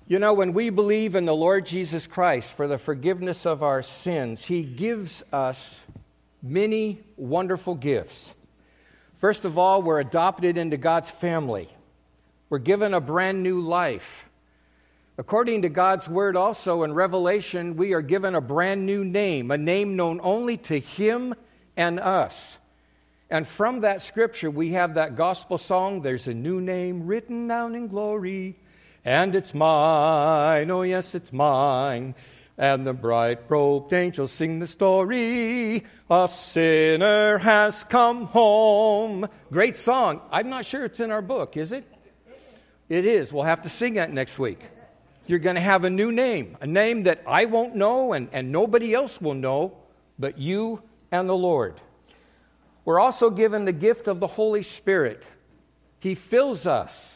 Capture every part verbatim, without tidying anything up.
You know, when we believe in the Lord Jesus Christ for the forgiveness of our sins, He gives us many wonderful gifts. First of all, we're adopted into God's family. We're given a brand new life. According to God's Word also in Revelation, we are given a brand new name, a name known only to Him and us. And from that scripture, we have that gospel song, "There's a new name written down in glory, and it's mine, oh yes, it's mine. And the bright-robed angels sing the story, a sinner has come home." Great song. I'm not sure it's in our book, is it? It is. We'll have to sing that next week. You're going to have a new name, a name that I won't know and, and nobody else will know, but you and the Lord. We're also given the gift of the Holy Spirit. He fills us.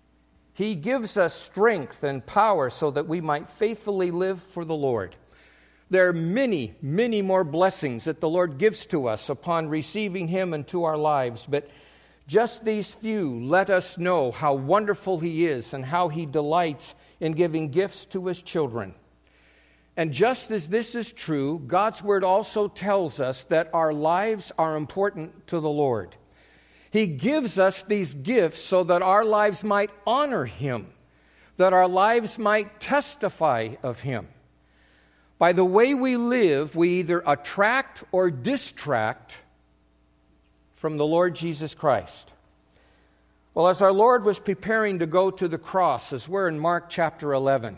He gives us strength and power so that we might faithfully live for the Lord. There are many, many more blessings that the Lord gives to us upon receiving Him into our lives, but just these few let us know how wonderful He is and how He delights in giving gifts to His children. And just as this is true, God's Word also tells us that our lives are important to the Lord. He gives us these gifts so that our lives might honor Him, that our lives might testify of Him. By the way we live, we either attract or distract from the Lord Jesus Christ. Well, as our Lord was preparing to go to the cross, as we're in Mark chapter eleven,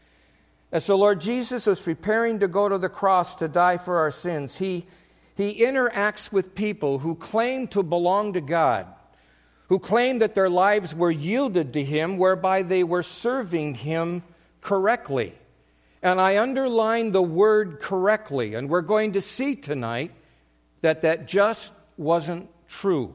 as the Lord Jesus was preparing to go to the cross to die for our sins, He He interacts with people who claim to belong to God, who claim that their lives were yielded to Him, whereby they were serving Him correctly. And I underline the word correctly, and we're going to see tonight that that just wasn't true.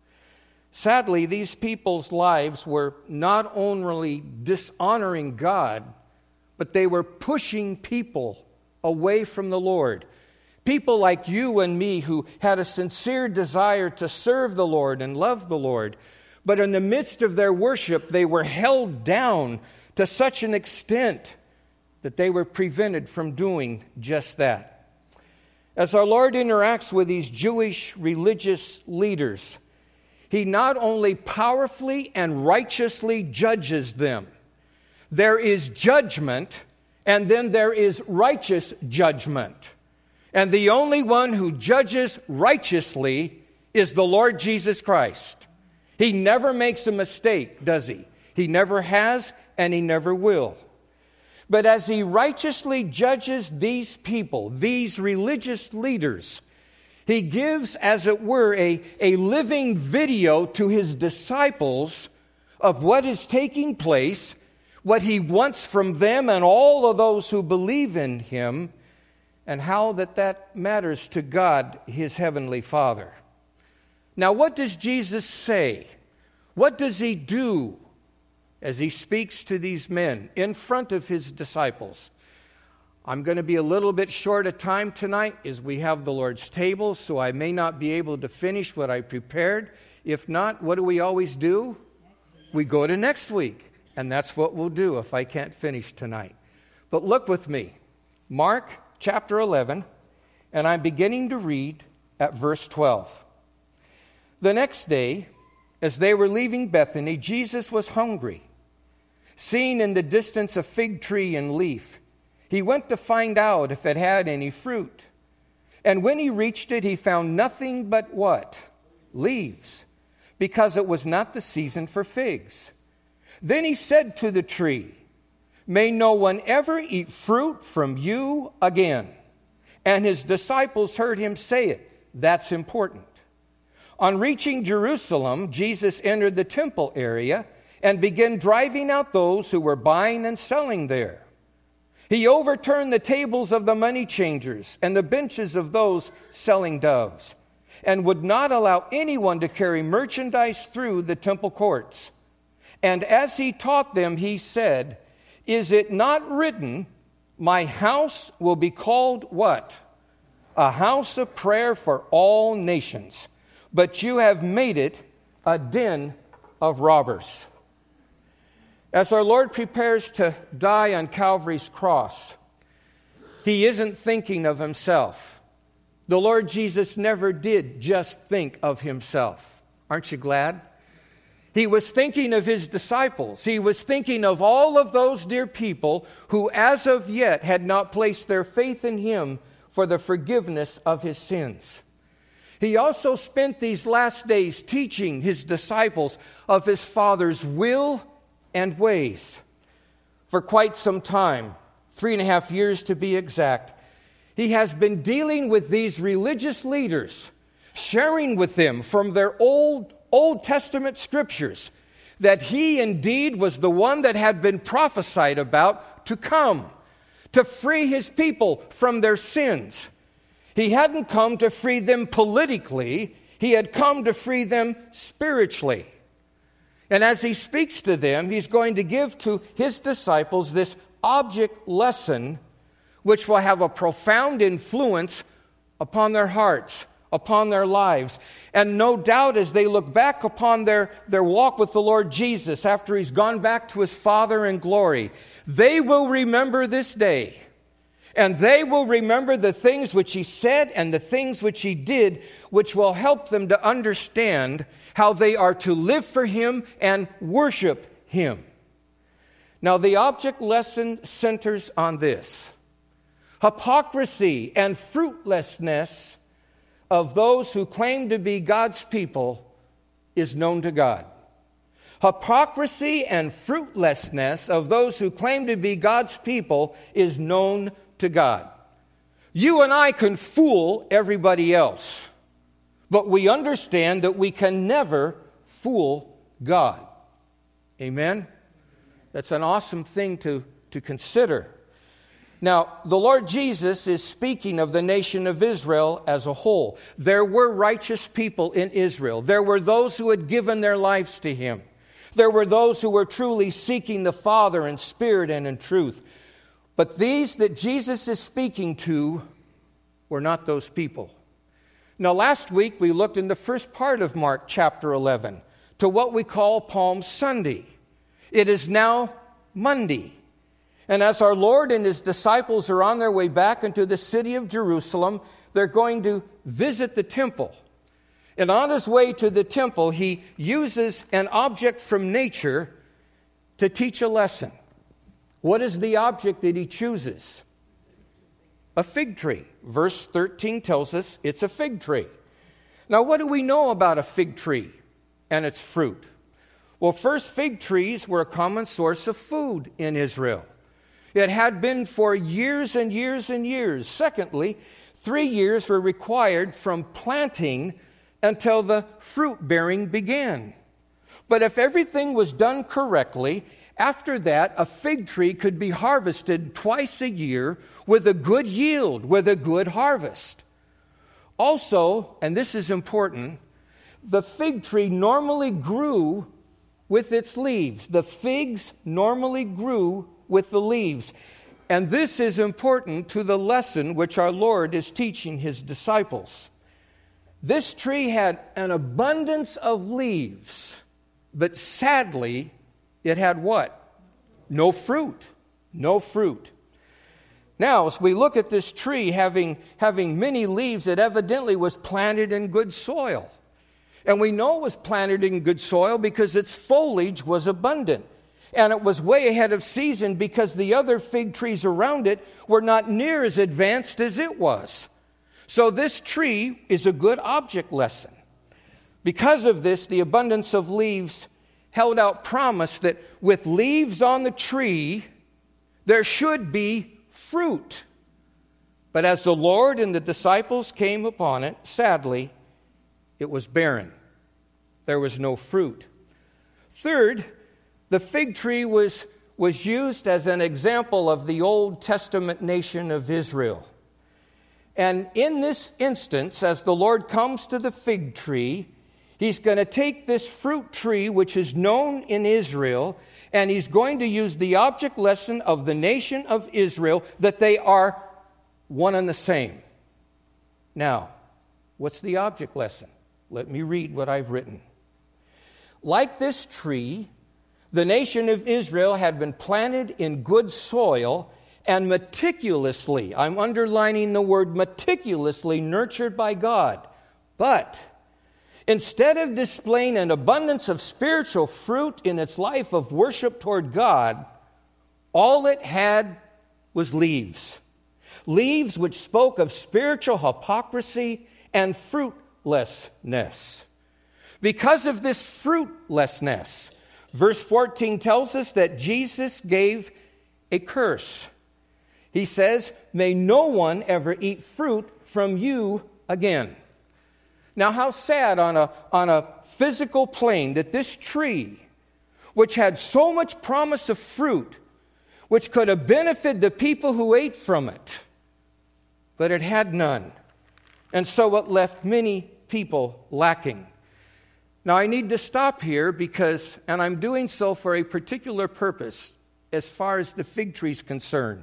Sadly, these people's lives were not only dishonoring God, but they were pushing people away from the Lord. People like you and me who had a sincere desire to serve the Lord and love the Lord, but in the midst of their worship, they were held down to such an extent that they were prevented from doing just that. As our Lord interacts with these Jewish religious leaders, He not only powerfully and righteously judges them. There is judgment, and then there is righteous judgment. And the only one who judges righteously is the Lord Jesus Christ. He never makes a mistake, does He? He never has, and He never will. But as He righteously judges these people, these religious leaders, He gives, as it were, a, a living video to His disciples of what is taking place, what He wants from them and all of those who believe in Him, and how that that matters to God, His Heavenly Father. Now, what does Jesus say? What does He do as He speaks to these men in front of His disciples? I'm going to be a little bit short of time tonight as we have the Lord's table, so I may not be able to finish what I prepared. If not, what do we always do? We go to next week, and that's what we'll do if I can't finish tonight. But look with me. Mark chapter eleven, and I'm beginning to read at verse twelve. The next day, as they were leaving Bethany, Jesus was hungry. Seeing in the distance a fig tree and leaf, He went to find out if it had any fruit. And when He reached it, He found nothing but what? Leaves, because it was not the season for figs. Then He said to the tree, "May no one ever eat fruit from you again." And His disciples heard Him say it. That's important. On reaching Jerusalem, Jesus entered the temple area and began driving out those who were buying and selling there. He overturned the tables of the money changers and the benches of those selling doves, and would not allow anyone to carry merchandise through the temple courts. And as He taught them, He said, "Is it not written, my house will be called" what? "A house of prayer for all nations. But you have made it a den of robbers." As our Lord prepares to die on Calvary's cross, he isn't thinking of himself. The Lord Jesus never did just think of himself. Aren't you glad? He was thinking of his disciples. He was thinking of all of those dear people who as of yet had not placed their faith in him for the forgiveness of his sins. He also spent these last days teaching his disciples of his Father's will and ways. For quite some time, three and a half years to be exact, he has been dealing with these religious leaders, sharing with them from their old, Old Testament scriptures that he indeed was the one that had been prophesied about to come, to free his people from their sins. He hadn't come to free them politically, he had come to free them spiritually. And as he speaks to them, he's going to give to his disciples this object lesson which will have a profound influence upon their hearts, upon their lives. And no doubt as they look back upon their, their walk with the Lord Jesus after he's gone back to his Father in glory, they will remember this day. And they will remember the things which he said and the things which he did, which will help them to understand how they are to live for him and worship him. Now, the object lesson centers on this: hypocrisy and fruitlessness of those who claim to be God's people is known to God. Hypocrisy and fruitlessness of those who claim to be God's people is known to God. You and I can fool everybody else, but we understand that we can never fool God. Amen? That's an awesome thing to, to consider. Now, the Lord Jesus is speaking of the nation of Israel as a whole. There were righteous people in Israel. There were those who had given their lives to him. There were those who were truly seeking the Father in spirit and in truth. But these that Jesus is speaking to were not those people. Now, last week we looked in the first part of Mark chapter eleven to what we call Palm Sunday. It is now Monday. And as our Lord and his disciples are on their way back into the city of Jerusalem, they're going to visit the temple. And on his way to the temple, he uses an object from nature to teach a lesson. What is the object that he chooses? A fig tree. Verse thirteen tells us it's a fig tree. Now, what do we know about a fig tree and its fruit? Well, first, fig trees were a common source of food in Israel. It had been for years and years and years. Secondly, three years were required from planting until the fruit bearing began. But if everything was done correctly, after that, a fig tree could be harvested twice a year with a good yield, with a good harvest. Also, and this is important, the fig tree normally grew with its leaves. The figs normally grew with the leaves. And this is important to the lesson which our Lord is teaching his disciples. This tree had an abundance of leaves, but sadly, it had what? No fruit. No fruit. Now, as we look at this tree having, having many leaves, it evidently was planted in good soil. And we know it was planted in good soil because its foliage was abundant. And it was way ahead of season because the other fig trees around it were not near as advanced as it was. So this tree is a good object lesson. Because of this, the abundance of leaves held out promise that with leaves on the tree, there should be fruit. But as the Lord and the disciples came upon it, sadly, it was barren. There was no fruit. Third, the fig tree was, was used as an example of the Old Testament nation of Israel. And in this instance, as the Lord comes to the fig tree, he's going to take this fruit tree, which is known in Israel, and he's going to use the object lesson of the nation of Israel, that they are one and the same. Now, what's the object lesson? Let me read what I've written. Like this tree, The nation of Israel had been planted in good soil and meticulously, I'm underlining the word meticulously, nurtured by God. But instead of displaying an abundance of spiritual fruit in its life of worship toward God, all it had was leaves. Leaves which spoke of spiritual hypocrisy and fruitlessness. Because of this fruitlessness, verse fourteen tells us that Jesus gave a curse. He says, "May no one ever eat fruit from you again." Now, how sad on a, on a physical plane that this tree, which had so much promise of fruit, which could have benefited the people who ate from it, but it had none. And so it left many people lacking. Now, I need to stop here because, and I'm doing so for a particular purpose as far as the fig tree is concerned.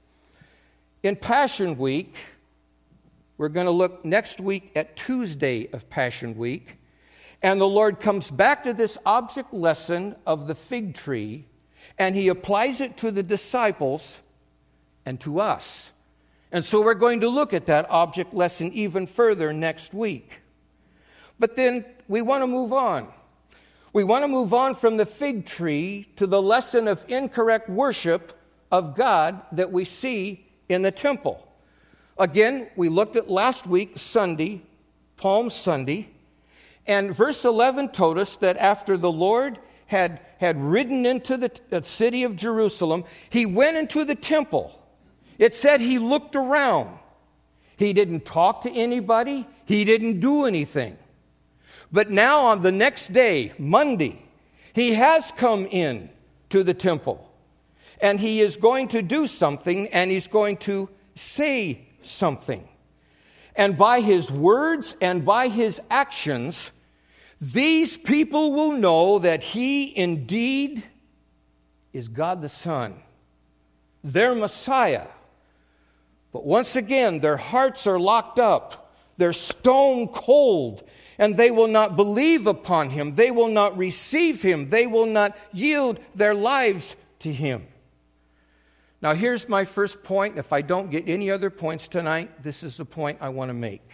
In Passion Week, we're going to look next week at Tuesday of Passion Week, and the Lord comes back to this object lesson of the fig tree, and He applies it to the disciples and to us. And so we're going to look at that object lesson even further next week. But then we want to move on. We want to move on from the fig tree to the lesson of incorrect worship of God that we see in the temple. Again, we looked at last week, Sunday, Palm Sunday, and verse eleven told us that after the Lord had, had ridden into the, the city of Jerusalem, He went into the temple. It said He looked around. He didn't talk to anybody. He didn't do anything. But now on the next day, Monday, He has come in to the temple. And He is going to do something, and He's going to say something. And by His words and by His actions, these people will know that He indeed is God the Son, their Messiah. But once again, their hearts are locked up. They're stone cold, and they will not believe upon Him. They will not receive Him. They will not yield their lives to Him. Now, here's my first point. If I don't get any other points tonight, this is the point I want to make.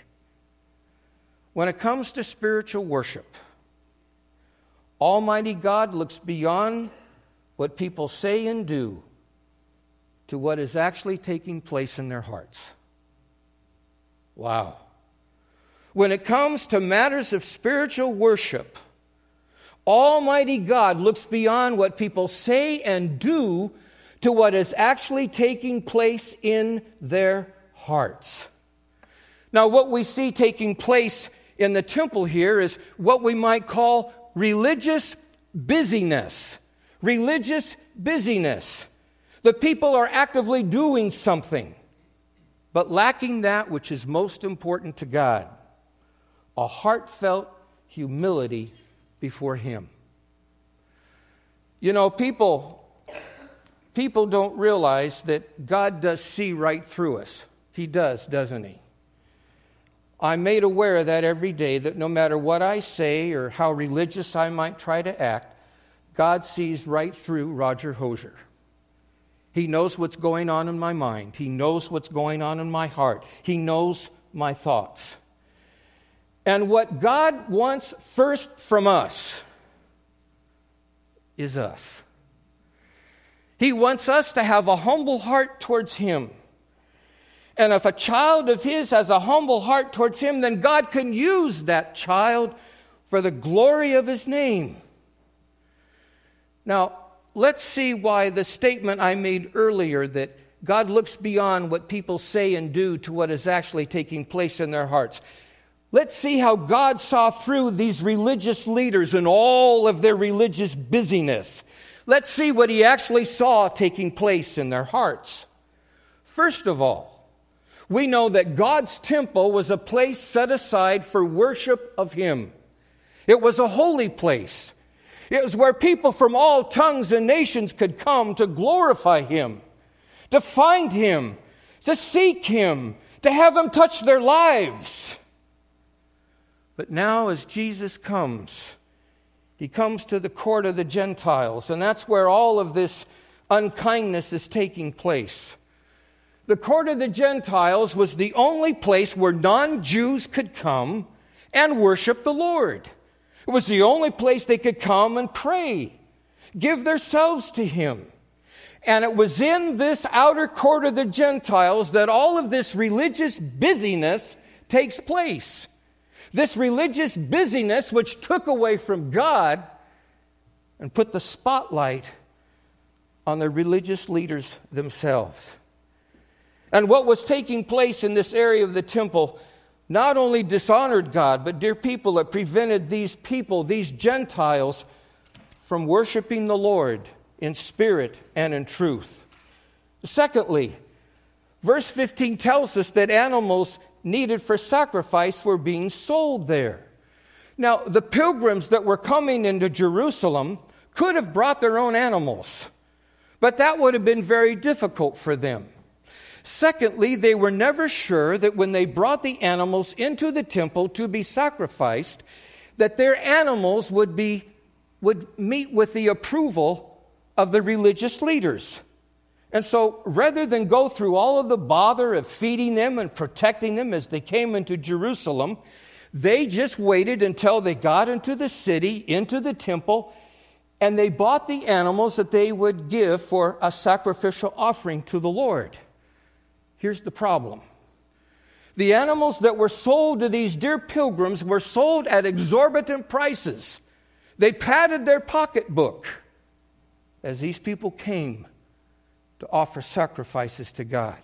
When it comes to spiritual worship, Almighty God looks beyond what people say and do to what is actually taking place in their hearts. Wow. When it comes to matters of spiritual worship, Almighty God looks beyond what people say and do to what is actually taking place in their hearts. Now, what we see taking place in the temple here is what we might call religious busyness. Religious busyness. The people are actively doing something, but lacking that which is most important to God, a heartfelt humility before Him. You know, people... People don't realize that God does see right through us. He does, doesn't He? I'm made aware of that every day, that no matter what I say or how religious I might try to act, God sees right through Roger Hosier. He knows what's going on in my mind. He knows what's going on in my heart. He knows my thoughts. And what God wants first from us is us. He wants us to have a humble heart towards Him. And if a child of His has a humble heart towards Him, then God can use that child for the glory of His name. Now, let's see why the statement I made earlier that God looks beyond what people say and do to what is actually taking place in their hearts. Let's see how God saw through these religious leaders and all of their religious busyness. Let's see what He actually saw taking place in their hearts. First of all, we know that God's temple was a place set aside for worship of Him. It was a holy place. It was where people from all tongues and nations could come to glorify Him, to find Him, to seek Him, to have Him touch their lives. But now as Jesus comes, He comes to the court of the Gentiles, and that's where all of this unkindness is taking place. The court of the Gentiles was the only place where non-Jews could come and worship the Lord. It was the only place they could come and pray, give themselves to Him. And it was in this outer court of the Gentiles that all of this religious busyness takes place. This religious busyness which took away from God and put the spotlight on the religious leaders themselves. And what was taking place in this area of the temple not only dishonored God, but, dear people, it prevented these people, these Gentiles, from worshiping the Lord in spirit and in truth. Secondly, verse fifteen tells us that animals needed for sacrifice were being sold there. Now, the pilgrims that were coming into Jerusalem could have brought their own animals, but that would have been very difficult for them. Secondly, they were never sure that when they brought the animals into the temple to be sacrificed, that their animals would be would meet with the approval of the religious leaders. And so, rather than go through all of the bother of feeding them and protecting them as they came into Jerusalem, they just waited until they got into the city, into the temple, and they bought the animals that they would give for a sacrificial offering to the Lord. Here's the problem. The animals that were sold to these dear pilgrims were sold at exorbitant prices. They padded their pocketbook as these people came to offer sacrifices to God.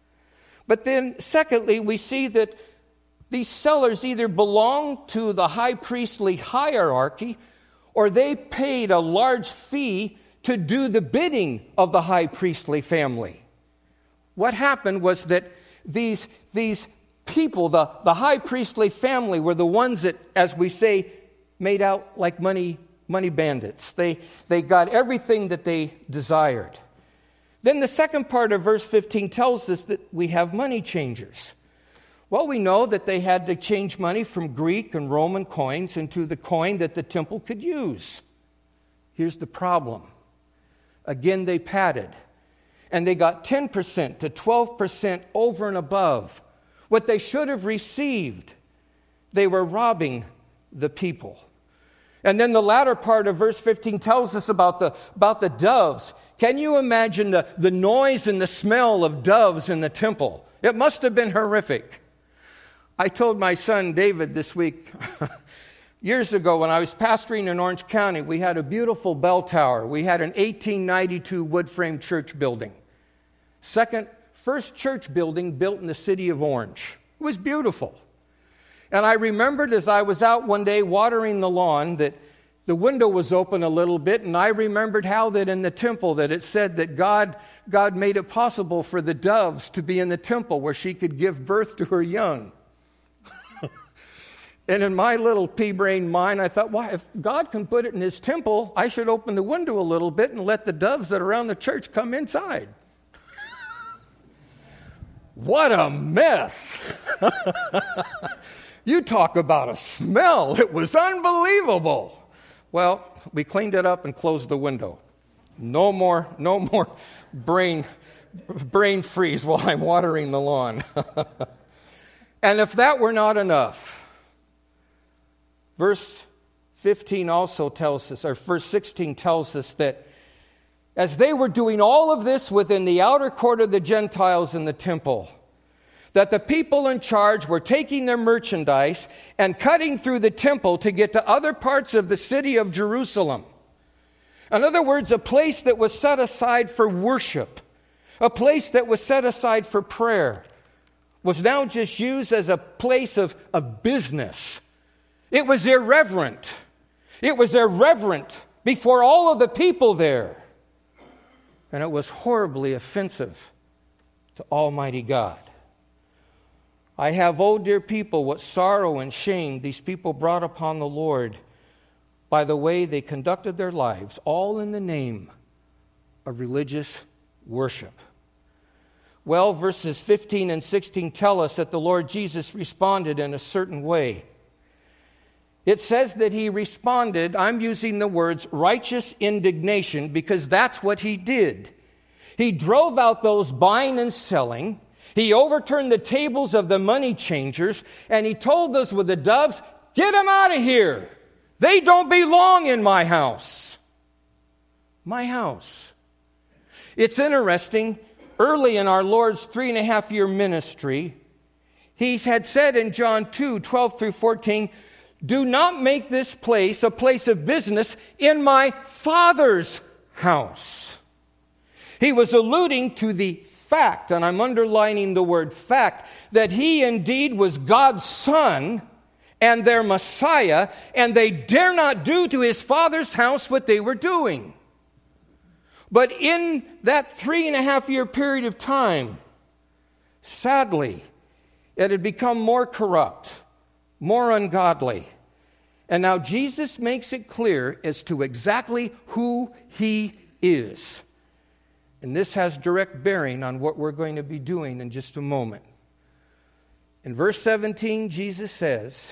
But then, secondly, we see that these sellers either belonged to the high priestly hierarchy or they paid a large fee to do the bidding of the high priestly family. What happened was that these, these people, the, the high priestly family, were the ones that, as we say, made out like money, money bandits. They, they got everything that they desired. Then the second part of verse fifteen tells us that we have money changers. Well, we know that they had to change money from Greek and Roman coins into the coin that the temple could use. Here's the problem. Again, they padded. And they got ten percent to twelve percent over and above what they should have received. They were robbing the people. And then the latter part of verse fifteen tells us about the, about the doves. Can you imagine the, the noise and the smell of doves in the temple? It must have been horrific. I told my son David this week, years ago when I was pastoring in Orange County, we had a beautiful bell tower. We had an eighteen ninety-two wood frame church building. Second, first church building built in the city of Orange. It was beautiful. And I remembered as I was out one day watering the lawn that the window was open a little bit, and I remembered how that in the temple that it said that God, God made it possible for the doves to be in the temple where she could give birth to her young. And in my little pea-brain mind, I thought, why, if God can put it in His temple, I should open the window a little bit and let the doves that are around the church come inside. What a mess! You talk about a smell. It was unbelievable. Well, we cleaned it up and closed the window. No more, no more brain, brain freeze while I'm watering the lawn. And if that were not enough, verse fifteen also tells us, or verse sixteen tells us that as they were doing all of this within the outer court of the Gentiles in the temple, that the people in charge were taking their merchandise and cutting through the temple to get to other parts of the city of Jerusalem. In other words, a place that was set aside for worship, a place that was set aside for prayer, was now just used as a place of, of business. It was irreverent. It was irreverent before all of the people there. And it was horribly offensive to Almighty God. I have, oh dear people, what sorrow and shame these people brought upon the Lord by the way they conducted their lives, all in the name of religious worship. Well, verses fifteen and sixteen tell us that the Lord Jesus responded in a certain way. it says that he responded, I'm using the words righteous indignation because that's what he did. He drove out those buying and selling. He overturned the tables of the money changers, and he told those with the doves, get them out of here. They don't belong in my house. My house. It's interesting, early in our Lord's three and a half year ministry, he had said in John two, twelve through fourteen, do not make this place a place of business in my Father's house. He was alluding to the fact, and I'm underlining the word fact, that he indeed was God's Son and their Messiah, and they dare not do to his Father's house what they were doing. But in that three and a half year period of time, sadly, it had become more corrupt, more ungodly. And now Jesus makes it clear as to exactly who he is. And this has direct bearing on what we're going to be doing in just a moment. In verse seventeen, Jesus says,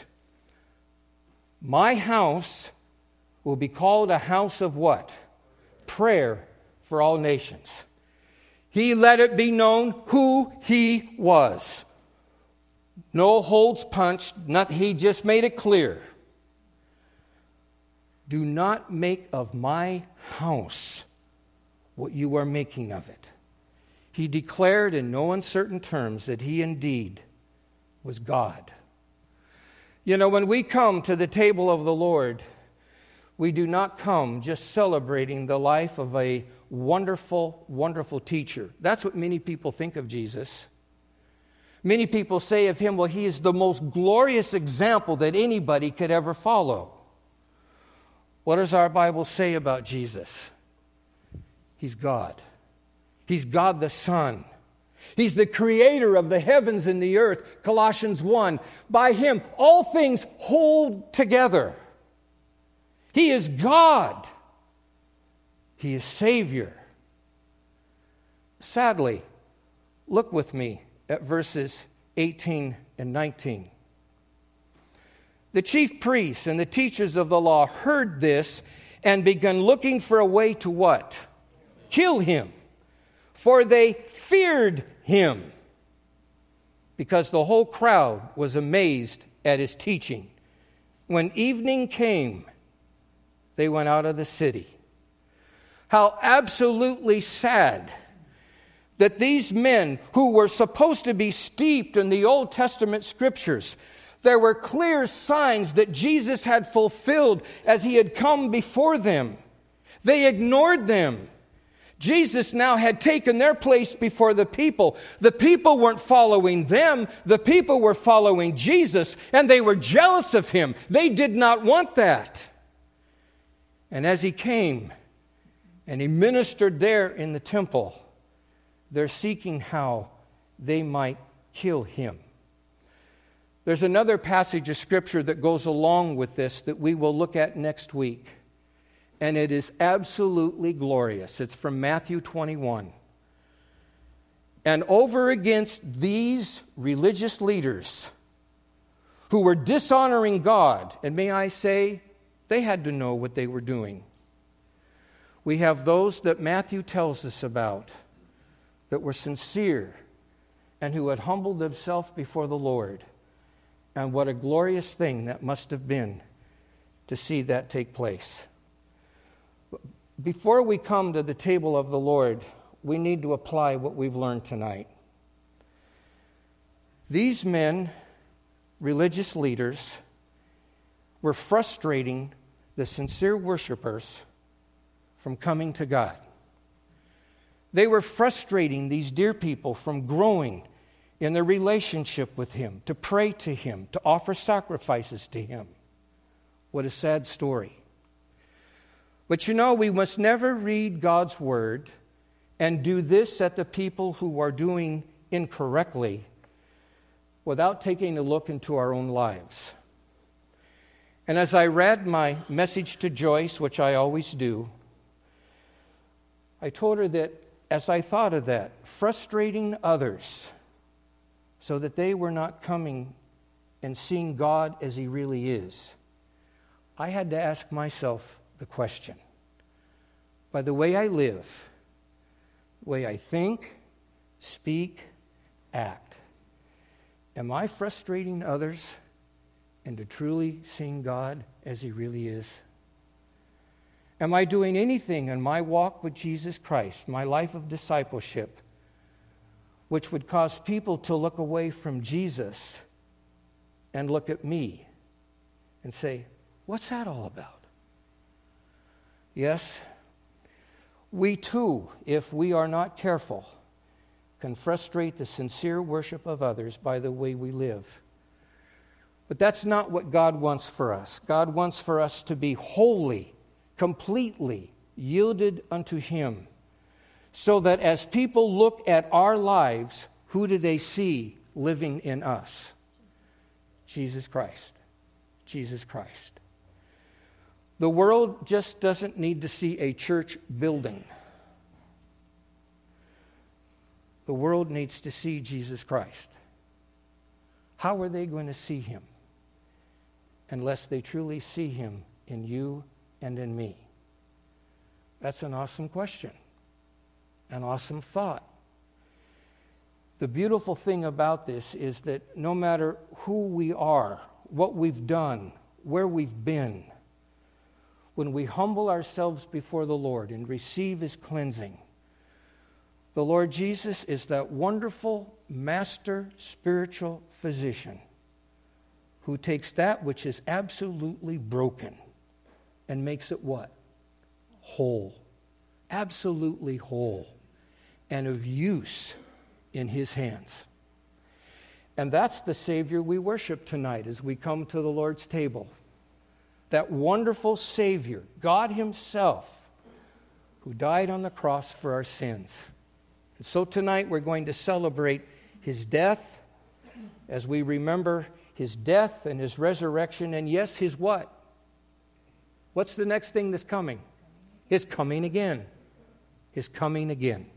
my house will be called a house of what? Prayer for all nations. He let it be known who he was. No holds punched, nothing. He just made it clear. Do not make of my house what you are making of it. He declared in no uncertain terms that he indeed was God. You know, when we come to the table of the Lord, we do not come just celebrating the life of a wonderful, wonderful teacher. That's what many people think of Jesus. Many people say of him, well, he is the most glorious example that anybody could ever follow. What does our Bible say about Jesus? He's God. He's God the Son. He's the creator of the heavens and the earth. Colossians one. By him, all things hold together. He is God. He is Savior. Sadly, look with me at verses eighteen and nineteen. The chief priests and the teachers of the law heard this and began looking for a way to what? Kill him. For they feared him, because the whole crowd was amazed at his teaching. When evening came, they went out of the city. How absolutely sad that these men who were supposed to be steeped in the Old Testament scriptures, there were clear signs that Jesus had fulfilled as he had come before them. They ignored them. Jesus now had taken their place before the people. The people weren't following them. The people were following Jesus, and they were jealous of him. They did not want that. And as he came and he ministered there in the temple, they're seeking how they might kill him. There's another passage of Scripture that goes along with this that we will look at next week. And it is absolutely glorious. It's from Matthew twenty-one. And over against these religious leaders who were dishonoring God, and may I say, they had to know what they were doing. We have those that Matthew tells us about that were sincere and who had humbled themselves before the Lord. And what a glorious thing that must have been to see that take place. Before we come to the table of the Lord, we need to apply what we've learned tonight. These men, religious leaders, were frustrating the sincere worshipers from coming to God. They were frustrating these dear people from growing in their relationship with him, to pray to him, to offer sacrifices to him. What a sad story. But you know, we must never read God's word and do this at the people who are doing incorrectly without taking a look into our own lives. And as I read my message to Joyce, which I always do, I told her that as I thought of that, frustrating others so that they were not coming and seeing God as he really is, I had to ask myself the question, by the way I live, the way I think, speak, act, am I frustrating others into truly seeing God as He really is? Am I doing anything in my walk with Jesus Christ, my life of discipleship, which would cause people to look away from Jesus and look at me and say, what's that all about? Yes, we too, if we are not careful, can frustrate the sincere worship of others by the way we live. But that's not what God wants for us. God wants for us to be holy, completely yielded unto Him, so that as people look at our lives, who do they see living in us? Jesus Christ. Jesus Christ. The world just doesn't need to see a church building. The world needs to see Jesus Christ. How are they going to see Him unless they truly see Him in you and in me? That's an awesome question, an awesome thought. The beautiful thing about this is that no matter who we are, what we've done, where we've been, when we humble ourselves before the Lord and receive His cleansing, the Lord Jesus is that wonderful master spiritual physician who takes that which is absolutely broken and makes it what? Whole. Absolutely whole. And of use in His hands. And that's the Savior we worship tonight as we come to the Lord's table. That wonderful Savior, God Himself, who died on the cross for our sins. And so tonight we're going to celebrate His death as we remember His death and His resurrection, and yes, His what? What's the next thing that's coming? His coming again. His coming again.